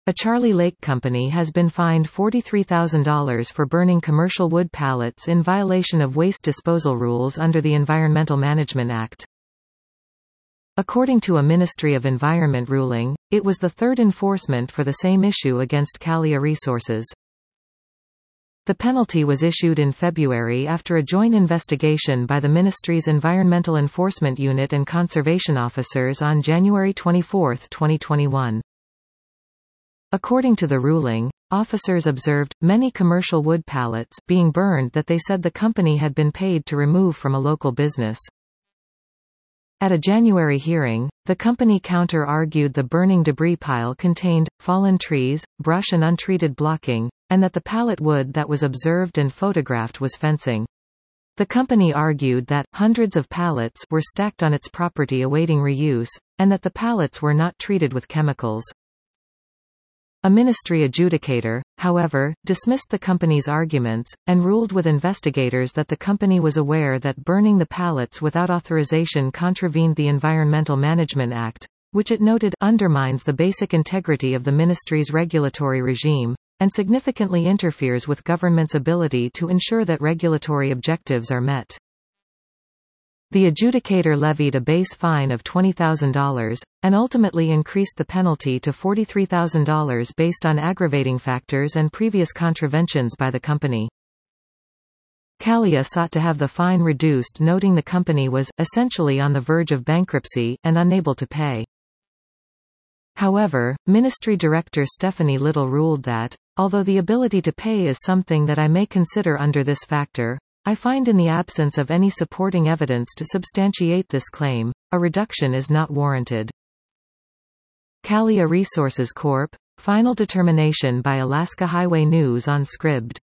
A Charlie Lake company has been fined $43,000 for burning commercial wood pallets in violation of waste disposal rules under the Environmental Management Act. According to a Ministry of Environment ruling, it was the third enforcement for the same issue against Calia Resources. The penalty was issued in February after a joint investigation by the Ministry's Environmental Enforcement Unit and conservation officers on January 24, 2021. According to the ruling, officers observed many commercial wood pallets being burned that they said the company had been paid to remove from a local business. At a January hearing, the company counter-argued the burning debris pile contained fallen trees, brush and untreated blocking, and that the pallet wood that was observed and photographed was fencing. The company argued that hundreds of pallets were stacked on its property awaiting reuse, and that the pallets were not treated with chemicals. A ministry adjudicator, however, dismissed the company's arguments, and ruled with investigators that the company was aware that burning the pallets without authorization contravened the Environmental Management Act, which it noted undermines the basic integrity of the ministry's regulatory regime, and significantly interferes with government's ability to ensure that regulatory objectives are met. The adjudicator levied a base fine of $20,000, and ultimately increased the penalty to $43,000 based on aggravating factors and previous contraventions by the company. Calia sought to have the fine reduced, noting the company was, essentially on the verge of bankruptcy, and unable to pay. However, Ministry Director Stephanie Little ruled that, although the ability to pay is something that I may consider under this factor, I find in the absence of any supporting evidence to substantiate this claim, a reduction is not warranted. Calia Resources Corp. Final determination by Alaska Highway News on Scribd.